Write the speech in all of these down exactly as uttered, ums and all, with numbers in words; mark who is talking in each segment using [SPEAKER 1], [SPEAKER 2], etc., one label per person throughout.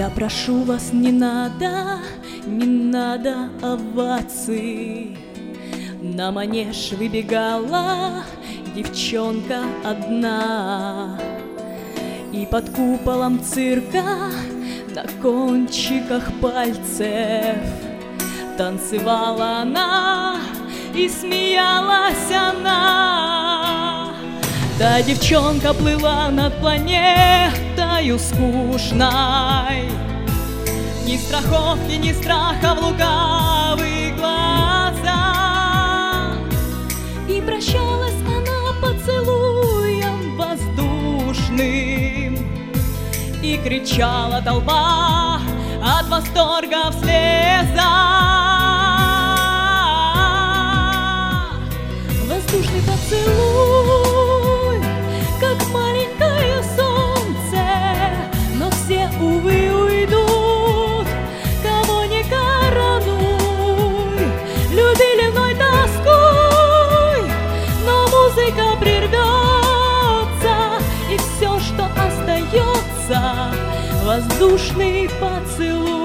[SPEAKER 1] Я прошу вас, не надо, не надо оваций. На манеж выбегала девчонка одна, и под куполом цирка на кончиках пальцев танцевала она, и смеялась она. Та девчонка плыла над планетою скучной, ни страховки, ни страха в лукавых глазах. И прощалась она поцелуем воздушным, и кричала толпа от восторга в слезах. Воздушный поцелуй, как маленькое солнце, но все, увы, уйдут, кого не коронуй. Любили мной тоской, но музыка прервется, и все, что остается, воздушный поцелуй.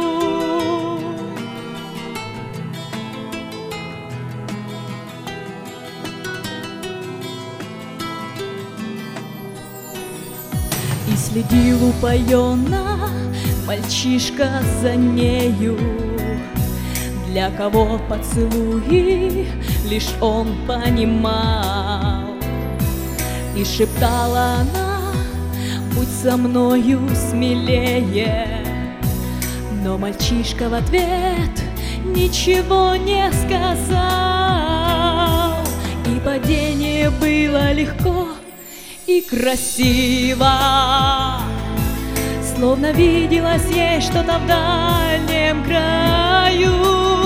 [SPEAKER 1] И следил упоенно мальчишка за нею, для кого поцелуи лишь он понимал. И шептала она: будь со мною смелее. Но мальчишка в ответ ничего не сказал, и падение было легко и красиво, словно виделось ей что-то в дальнем краю.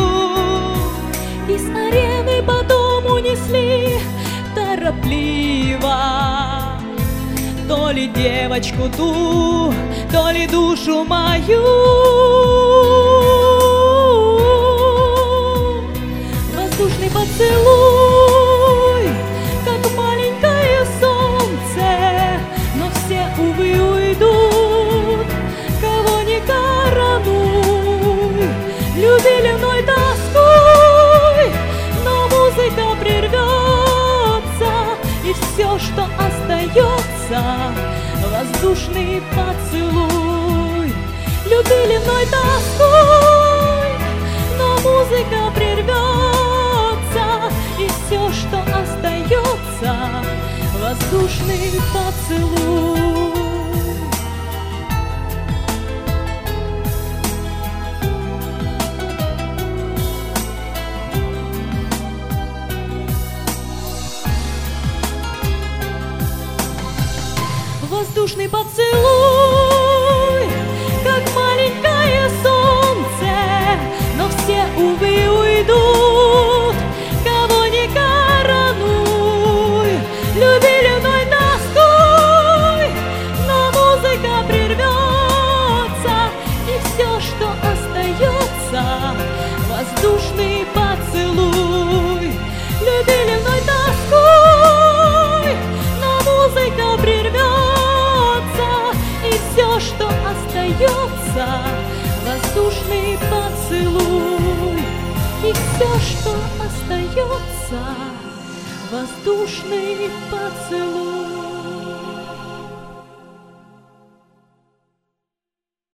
[SPEAKER 1] И с арены потом унесли торопливо то ли девочку ту, то ли душу мою. Воздушный поцелуй, как маленькое солнце, но все, увы, уйдут, кого не коронуй. Любили мной тоской, но музыка прервется, и все, что остается, воздушный поцелуй. Любили мной тоской, но музыка прервется, и все, что остается, воздушный поцелуй. Воздушный поцелуй, как маленькое солнце, но все, увы, уйдут, кого не коронуй. Любили мной тоской, но музыка прервется, и все, что остается, воздушный поцелуй. Любили мной тоской, но музыка прервется, и все, что остается, воздушный поцелуй. И все, что остается, воздушный поцелуй.